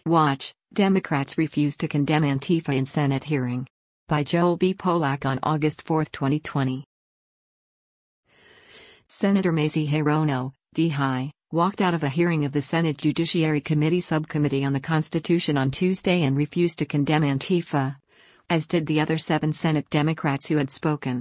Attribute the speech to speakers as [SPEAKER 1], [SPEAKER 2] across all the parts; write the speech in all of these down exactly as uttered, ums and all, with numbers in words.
[SPEAKER 1] Watch, Democrats refuse to condemn Antifa in Senate hearing. By Joel B. Polak on August fourth, twenty twenty. Senator Mazie Hirono, D H, walked out of a hearing of the Senate Judiciary Committee Subcommittee on the Constitution on Tuesday and refused to condemn Antifa, as did the other seven Senate Democrats who had spoken.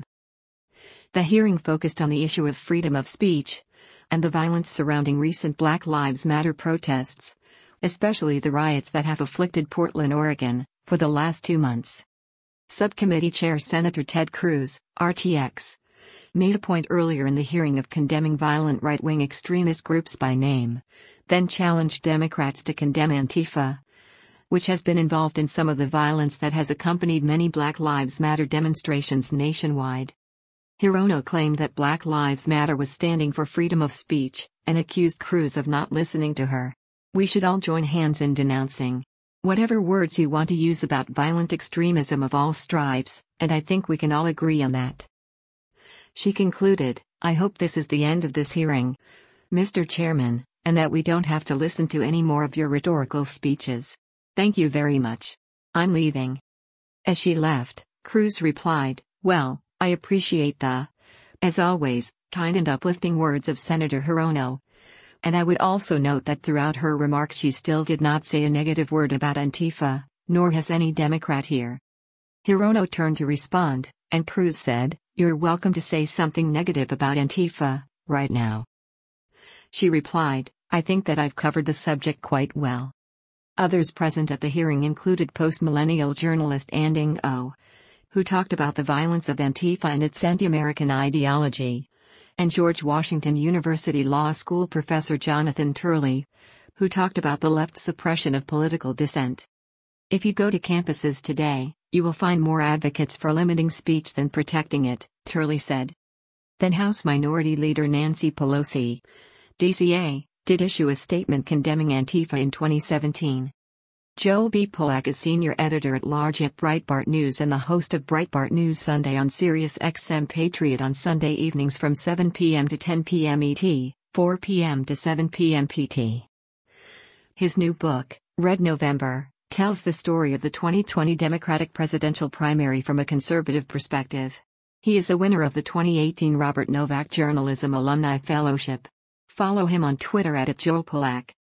[SPEAKER 1] The hearing focused on the issue of freedom of speech and the violence surrounding recent Black Lives Matter protests, especially the riots that have afflicted Portland, Oregon, for the last two months. Subcommittee Chair Senator Ted Cruz, R T X, made a point earlier in the hearing of condemning violent right-wing extremist groups by name, then challenged Democrats to condemn Antifa, which has been involved in some of the violence that has accompanied many Black Lives Matter demonstrations nationwide. Hirono claimed that Black Lives Matter was standing for freedom of speech, and accused Cruz of not listening to her. "We should all join hands in denouncing whatever words you want to use about violent extremism of all stripes, and I think we can all agree on that." She concluded, "I hope this is the end of this hearing, Mister Chairman, and that we don't have to listen to any more of your rhetorical speeches. Thank you very much. I'm leaving." As she left, Cruz replied, "Well, I appreciate the, as always, kind and uplifting words of Senator Hirono. And I would also note that throughout her remarks she still did not say a negative word about Antifa, nor has any Democrat here." Hirono turned to respond, and Cruz said, "You're welcome to say something negative about Antifa, right now." She replied, "I think that I've covered the subject quite well." Others present at the hearing included post-millennial journalist Ann Ding Oh, who talked about the violence of Antifa and its anti-American ideology, and George Washington University Law School professor Jonathan Turley, who talked about the left's suppression of political dissent. "If you go to campuses today, you will find more advocates for limiting speech than protecting it," Turley said. Then House Minority Leader Nancy Pelosi, D C A, did issue a statement condemning Antifa in twenty seventeen. Joel B. Polak is senior editor-at-large at Breitbart News and the host of Breitbart News Sunday on Sirius X M Patriot on Sunday evenings from seven p m to ten p m E T, four p m to seven p m P T. His new book, Red November, tells the story of the twenty twenty Democratic presidential primary from a conservative perspective. He is a winner of the twenty eighteen Robert Novak Journalism Alumni Fellowship. Follow him on Twitter at Joel Polak.